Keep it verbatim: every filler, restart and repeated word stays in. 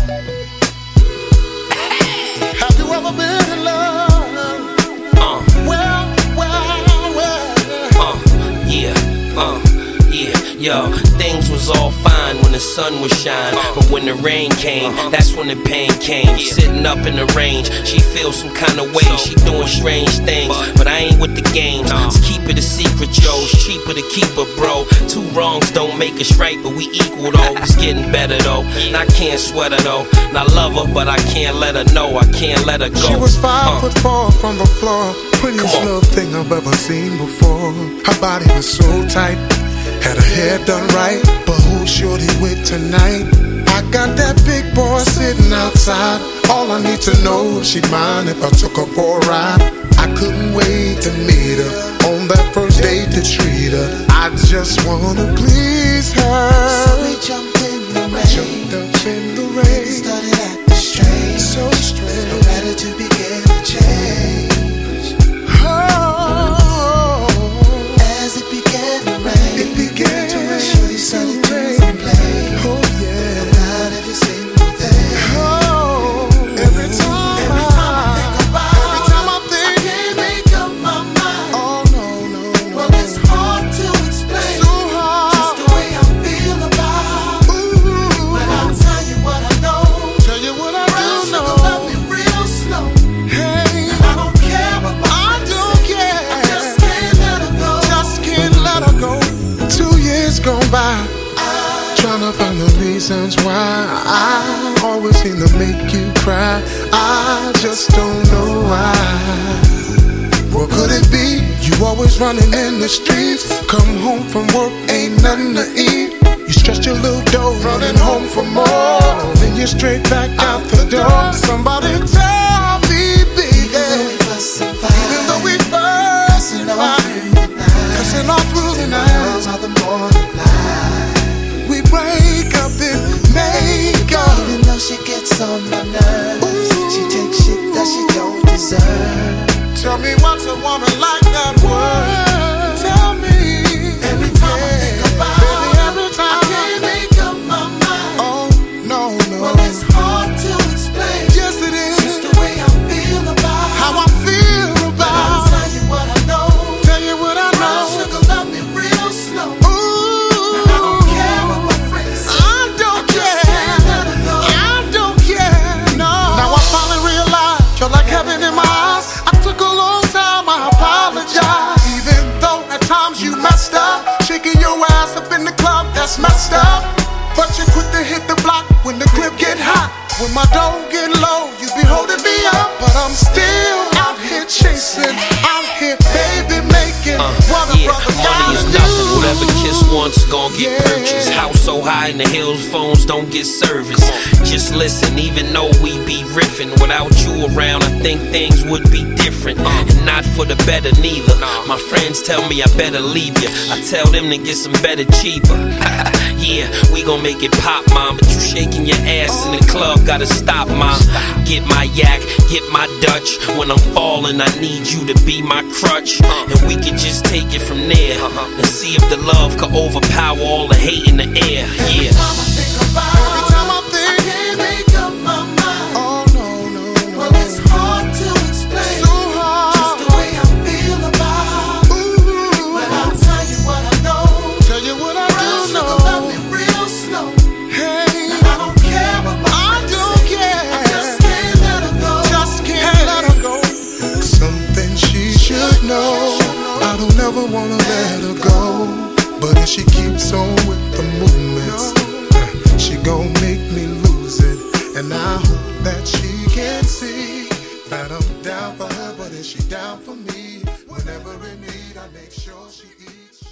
Have you ever been in love? Uh. Well, well, well. Uh, yeah, uh, yeah, yo. Things was all fine when the sun was shining, but when the rain came, that's when the pain came. Sitting up in the range, she feels some kind of way. She doing strange things, but I ain't with the games. Let's keep it a secret, yo. It's cheaper to keep her, bro. Two wrongs don't make us right, but we equal though. It's getting better though, and I can't sweat her though. And I love her, but I can't let her know. I can't let her go. She was five uh. foot four from the floor. Prettiest little thing I've ever seen before. Her body was so tight, had her hair done right. But who's shorty with tonight? I got that big boy sitting outside. All I need to know if she'd mind if I took her for a ride. I couldn't wait to meet her on that first date to treat her. I just wanna please her. So we jumped in the rain. Jumped up in the rain. It started acting strange. So strange. No matter to begin to change. Oh. As it began to rain, it began to rain. Shorty started to complain. Oh yeah. About every single thing. Oh. Every time, every time I, I think about, every time I think, I can't make up my mind. Oh no no no. Well, it's hard to explain. So hard. Just the way I feel about. Ooh. But I'll tell you what I know. Tell you what I Brown do sugar know. love me real slow. Hey. I don't care what my I friends don't say. care. I just can't let her go. Just can't let her go. Two years gone by, trying to find the reasons why I always seem to make you cry. I just don't know why. What could it be? You always running in the streets. Come home from work, ain't nothing to eat. You stretch your little dough, running home for more. Then you're straight back out the door. Somebody tell me, baby. Even though we fuss and fight, Even though we fuss and fight, cussing all through the night, all the morning light. we break up and make up. Even though she gets on my nerves, Ooh. she takes shit that she don't deserve. Tell me what's a woman like that worth? Tell me. Every time I think about, baby, every time I can't make up my mind. Oh no no. Well, it's hard to explain. Yes it is. Just the way I feel about How I feel But I'll about. tell you what I know. Tell you what I Brown know. sugar love me real slow. Ooh. I don't care what my friends say. I don't I just care. can't let her go. I don't care. No. Now I finally realize you're like heaven in my eyes. I took a long time. I apologize. Even though at times you messed up, shaking your ass up in the club, that's messed up. But you quick to hit the block when the clip get hot. When my dough get low, you be holding me up. But I'm still out here chasing, out here baby making. Uh, what a yeah, brother money gotta is do. nothing. Whatever kiss once gon' get Yeah. purchased. House so high in the hills, phones don't get service. Just listen, even though we be riffing, without you around, I think things would be different. And not for the better neither. My friends tell me I better leave you. I tell them to get some better cheaper. Yeah, we gon' make it pop, mom. But you shaking your ass in the club, gotta stop, mom. Get my yak, get my Dutch. When I'm falling, I need you to be my crutch. And we can just take it from there and see if the love could overpower all the hate in the air. Every Yeah. time I think about, Every time I I think, can't make up my mind. oh no no no. Well, it's hard to explain. So Just hard. the way I feel about. Ooh. But I'll tell you what I know. Tell you what I Brown do sugar know. love me real slow. Hey, I don't care what my I friends don't say. care. I just can't let her go. Just can't let her go. Something she should know. I don't ever wanna let her go. But if she keeps on with the movements, she gon' make me lose it. And I hope that she can see that I'm down for her. But is she down for me? Whenever in need, I make sure she eats.